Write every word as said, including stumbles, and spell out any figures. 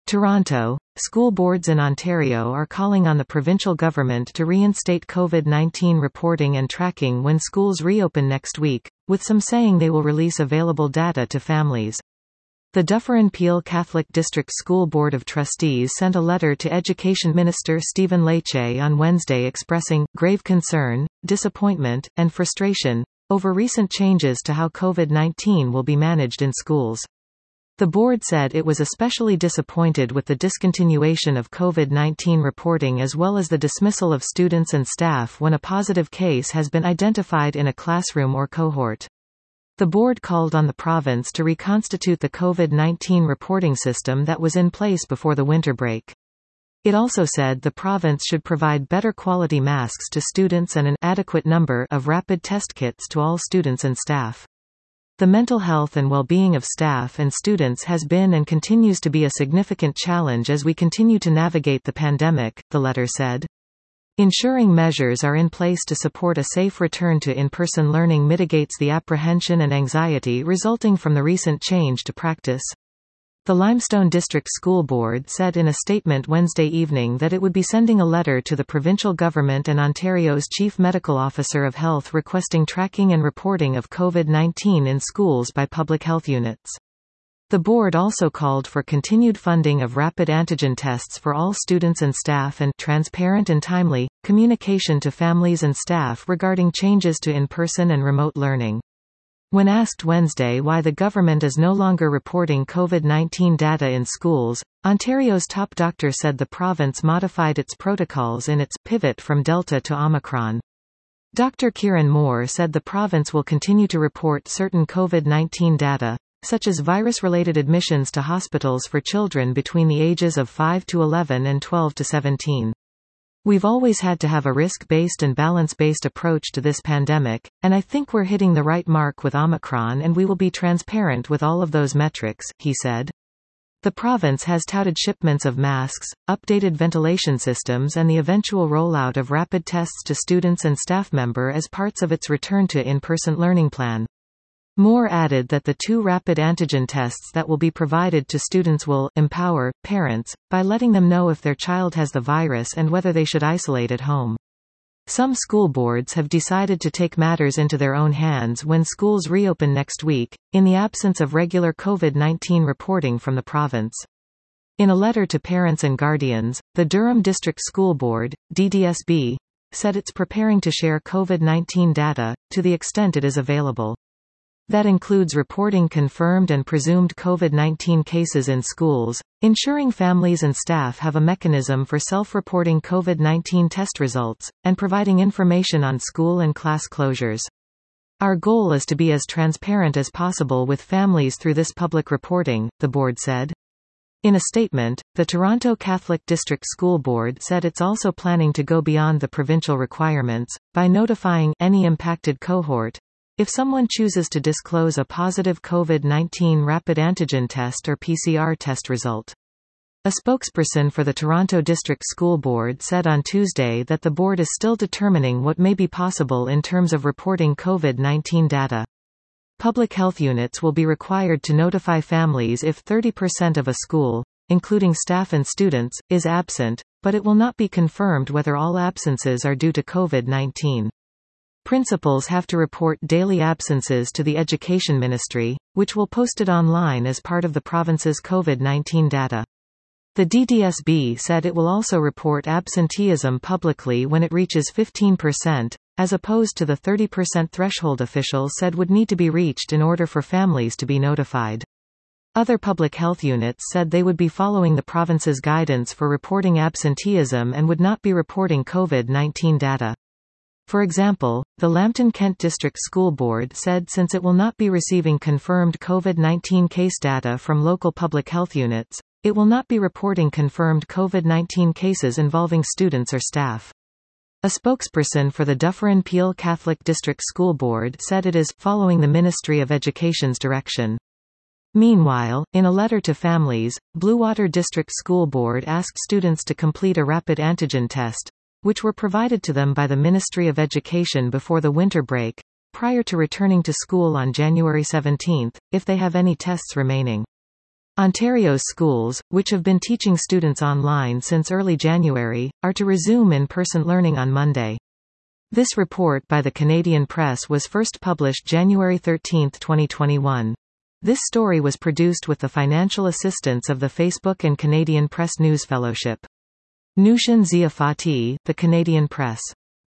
Toronto. School boards in Ontario are calling on the provincial government to reinstate COVID nineteen reporting and tracking when schools reopen next week, with some saying they will release available data to families. The Dufferin-Peel Catholic District School Board of Trustees sent a letter to Education Minister Stephen Lecce on Wednesday expressing grave concern, disappointment, and frustration over recent changes to how COVID nineteen will be managed in schools. The board said it was especially disappointed with the discontinuation of COVID nineteen reporting as well as the dismissal of students and staff when a positive case has been identified in a classroom or cohort. The board called on the province to reconstitute the COVID nineteen reporting system that was in place before the winter break. It also said the province should provide better quality masks to students and an adequate number of rapid test kits to all students and staff. The mental health and well-being of staff and students has been and continues to be a significant challenge as we continue to navigate the pandemic, the letter said. Ensuring measures are in place to support a safe return to in-person learning mitigates the apprehension and anxiety resulting from the recent change to practice. The Limestone District School Board said in a statement Wednesday evening that it would be sending a letter to the provincial government and Ontario's Chief Medical Officer of Health requesting tracking and reporting of COVID nineteen in schools by public health units. The board also called for continued funding of rapid antigen tests for all students and staff and transparent and timely communication to families and staff regarding changes to in-person and remote learning. When asked Wednesday why the government is no longer reporting COVID nineteen data in schools, Ontario's top doctor said the province modified its protocols in its pivot from Delta to Omicron. Doctor Kieran Moore said the province will continue to report certain COVID nineteen data, such as virus-related admissions to hospitals for children between the ages of five to eleven and twelve to seventeen. We've always had to have a risk-based and balance-based approach to this pandemic, and I think we're hitting the right mark with Omicron and we will be transparent with all of those metrics, he said. The province has touted shipments of masks, updated ventilation systems and the eventual rollout of rapid tests to students and staff members as parts of its return to in-person learning plan. Moore added that the two rapid antigen tests that will be provided to students will empower parents by letting them know if their child has the virus and whether they should isolate at home. Some school boards have decided to take matters into their own hands when schools reopen next week, in the absence of regular COVID nineteen reporting from the province. In a letter to parents and guardians, the Durham District School Board, D D S B, said it's preparing to share COVID nineteen data, to the extent it is available. That includes reporting confirmed and presumed COVID nineteen cases in schools, ensuring families and staff have a mechanism for self-reporting COVID nineteen test results, and providing information on school and class closures. Our goal is to be as transparent as possible with families through this public reporting, the board said. In a statement, the Toronto Catholic District School Board said it's also planning to go beyond the provincial requirements, by notifying any impacted cohort if someone chooses to disclose a positive COVID nineteen rapid antigen test or P C R test result. A spokesperson for the Toronto District School Board said on Tuesday that the board is still determining what may be possible in terms of reporting COVID nineteen data. Public health units will be required to notify families if thirty percent of a school, including staff and students, is absent, but it will not be confirmed whether all absences are due to COVID nineteen. Principals have to report daily absences to the Education Ministry, which will post it online as part of the province's COVID nineteen data. The D D S B said it will also report absenteeism publicly when it reaches fifteen percent, as opposed to the thirty percent threshold officials said would need to be reached in order for families to be notified. Other public health units said they would be following the province's guidance for reporting absenteeism and would not be reporting COVID nineteen data. For example, the Lambton Kent District School Board said since it will not be receiving confirmed COVID nineteen case data from local public health units, it will not be reporting confirmed COVID nineteen cases involving students or staff. A spokesperson for the Dufferin-Peel Catholic District School Board said it is following the Ministry of Education's direction. Meanwhile, in a letter to families, Bluewater District School Board asked students to complete a rapid antigen test, which were provided to them by the Ministry of Education before the winter break, prior to returning to school on January seventeenth, if they have any tests remaining. Ontario's schools, which have been teaching students online since early January, are to resume in-person learning on Monday. This report by the Canadian Press was first published January thirteenth twenty twenty-one. This story was produced with the financial assistance of the Facebook and Canadian Press News Fellowship. Nushin Zia Fatih, The Canadian Press.